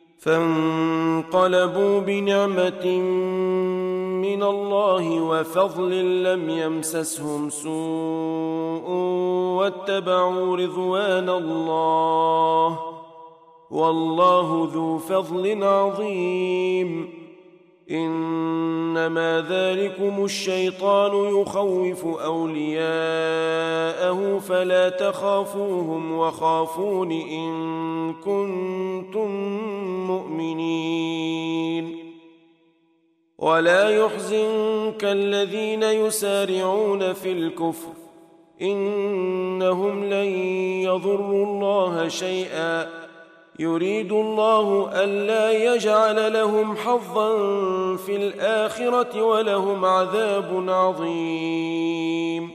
A: فانقلبوا بنعمة من الله وفضل لم يمسسهم سوء واتبعوا رضوان الله والله ذو فضل عظيم إنما ذلكم الشيطان يخوف أولياءه فلا تخافوهم وخافون إن كنتم مؤمنين ولا يحزنك الذين يسارعون في الكفر إنهم لن يضروا الله شيئا يريد الله ألا يجعل لهم حظا في الآخرة ولهم عذاب عظيم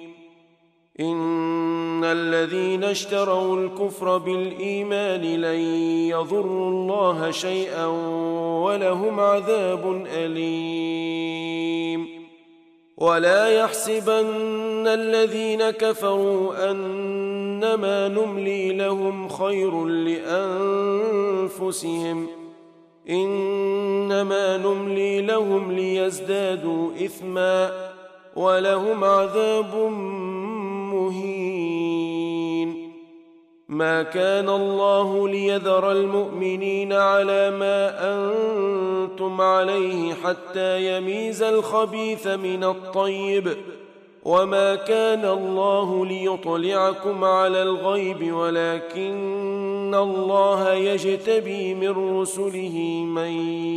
A: إن الذين اشتروا الكفر بالإيمان لن يضروا الله شيئا ولهم عذاب أليم ولا يحسبن الذين كفروا أنما نملي لهم خير لأنفسهم إنما نملي لهم ليزدادوا إثما ولهم عذاب مهين ما كان الله ليذر المؤمنين على ما أنتم عليه حتى يميز الخبيث من الطيب وما كان الله ليطلعكم على الغيب ولكن الله يجتبي من رسله من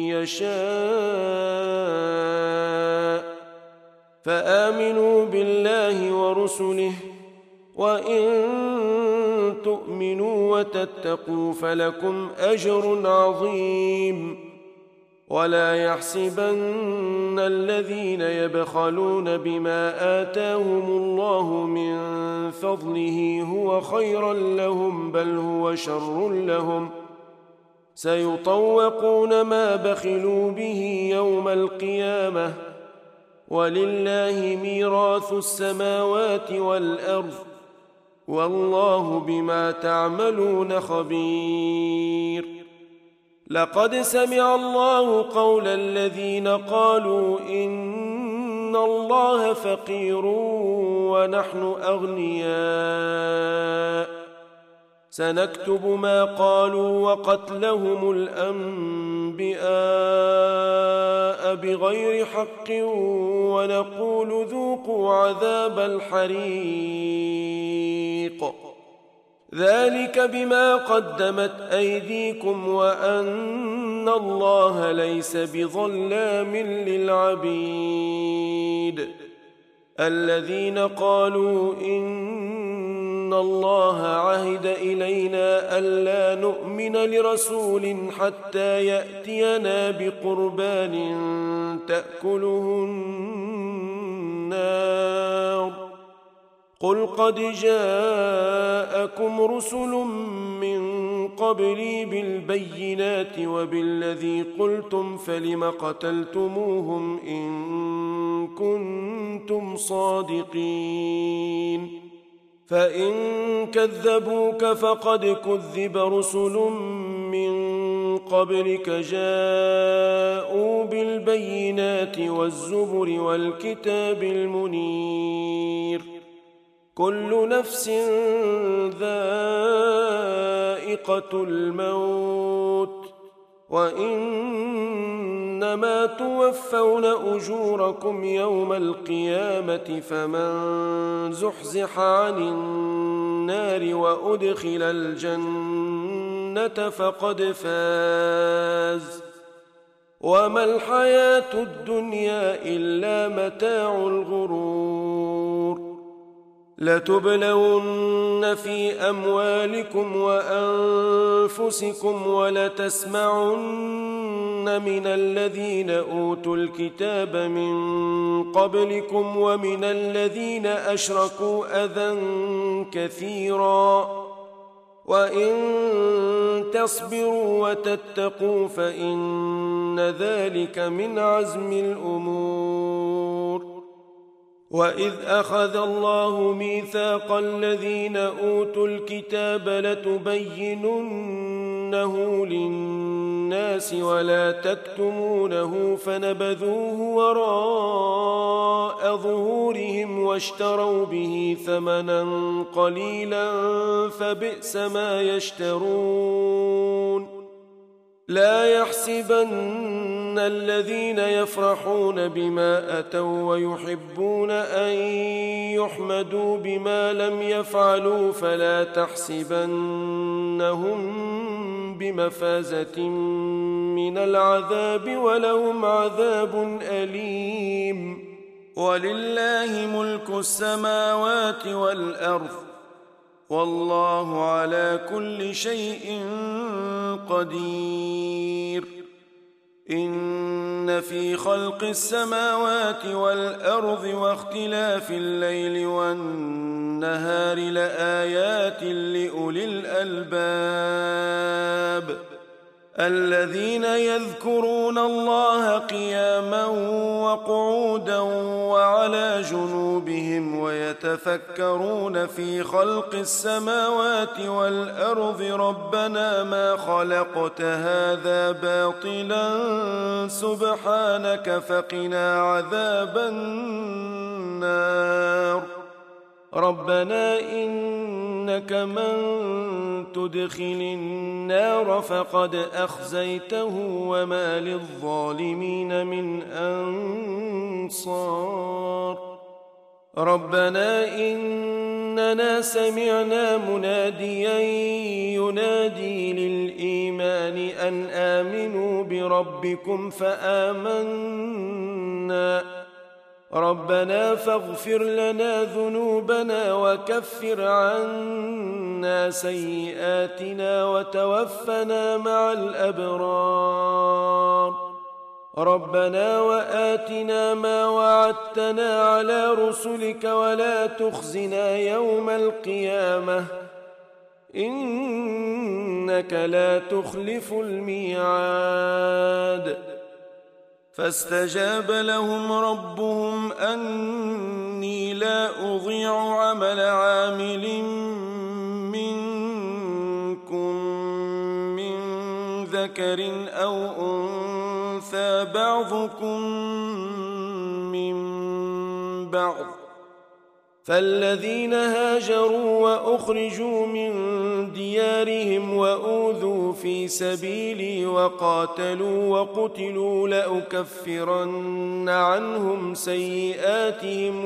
A: يشاء فآمنوا بالله ورسله وإن تؤمنوا وتتقوا فلكم أجر عظيم ولا يحسبن الذين يبخلون بما آتاهم الله من فضله هو خيرا لهم بل هو شر لهم سيطوقون ما بخلوا به يوم القيامة ولله ميراث السماوات والأرض والله بما تعملون خبير لقد سمع الله قول الذين قالوا إن الله فقير ونحن أغنياء سنكتب ما قالوا وقتلهم الأنبياء بغير حق ونقول ذوقوا عذاب الحريق ذلك بما قدمت أيديكم وأن الله ليس بظلام للعبيد الذين قالوا إن الله عهد إلينا ألا نؤمن لرسول حتى يأتينا بقربان تأكله النار قل قد جاءكم رسل من قبلي بالبينات وبالذي قلتم فلم قتلتموهم إن كنتم صادقين فإن كذبوك فقد كذب رسل من قبلك جاءوا بالبينات والزبر والكتاب المنير كل نفس ذائقة الموت وإنما توفون أجوركم يوم القيامة فمن زحزح عن النار وأدخل الجنة فقد فاز وما الحياة الدنيا إلا متاع الغرور لتبلون في أموالكم وأنفسكم ولتسمعن من الذين أوتوا الكتاب من قبلكم ومن الذين أشركوا أذى كثيرا وإن تصبروا وتتقوا فإن ذلك من عزم الأمور. وإذ أخذ الله ميثاق الذين أوتوا الكتاب لتبيننه للناس ولا تكتمونه فنبذوه وراء ظهورهم واشتروا به ثمنا قليلا فبئس ما يشترون. لا يحسبن الذين يفرحون بما أتوا ويحبون أن يحمدوا بما لم يفعلوا فلا تحسبنهم بمفازة من العذاب ولهم عذاب أليم. ولله ملك السماوات والأرض والله على كل شيء قدير. إن في خلق السماوات والأرض واختلاف الليل والنهار لآيات لأولي الألباب الذين يذكرون الله قياما وقعودا وعلى جنوبهم ويتفكرون في خلق السماوات والأرض ربنا ما خلقت هذا باطلا سبحانك فقنا عذاب النار. ربنا إنك من تدخل النار فقد أخزيته وما للظالمين من أنصار. ربنا إننا سمعنا مناديا ينادي للإيمان أن آمنوا بربكم فآمنا. ربنا فاغفر لنا ذنوبنا وكفر عنا سيئاتنا وتوفنا مع الأبرار. ربنا وآتنا ما وعدتنا على رسلك ولا تخزنا يوم القيامة إنك لا تخلف الميعاد. فاستجاب لهم ربهم أني لا أضيع عمل عامل منكم من ذكر أو أنثى بعضكم من بعض. فالذين هاجروا وأخرجوا من ديارهم وأوذوا في سبيلي وقاتلوا وقتلوا لأكفرن عنهم سيئاتهم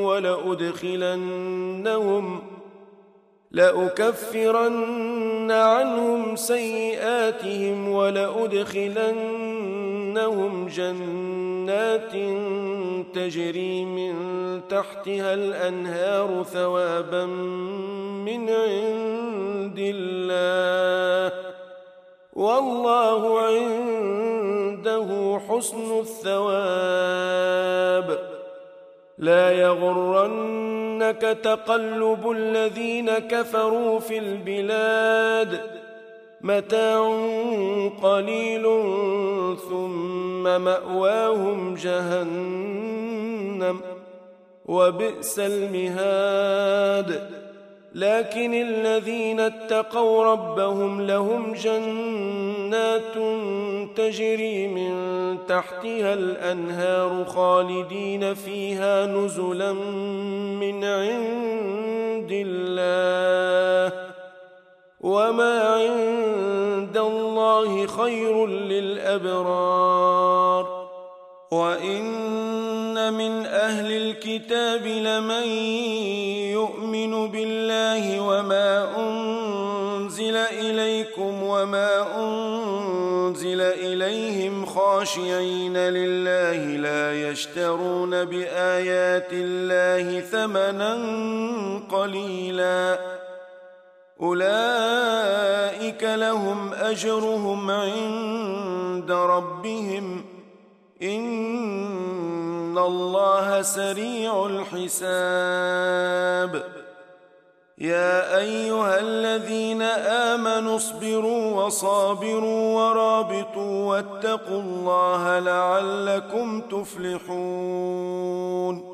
A: ولأدخلنهم جنات تجري من تحتها الأنهار ثوابا من عند الله والله عنده حسن الثواب. لا يغرنك تقلب الذين كفروا في البلاد متاع قليل ثم مأواهم جهنم وبئس المهاد. لكن الذين اتقوا ربهم لهم جنات تجري من تحتها الأنهار خالدين فيها نزلا من عند الله وما عند الله خير للأبرار. وإن من أهل الكتاب لمن يؤمن بالله وما أنزل إليكم وما أنزل إليهم خاشعين خاشعين لله لا يشترون بآيات الله ثمنا قليلا أولئك لهم أجرهم عند ربهم إن الله سريع الحساب يا أيها الذين آمنوا اصبروا وصابروا ورابطوا واتقوا الله لعلكم تفلحون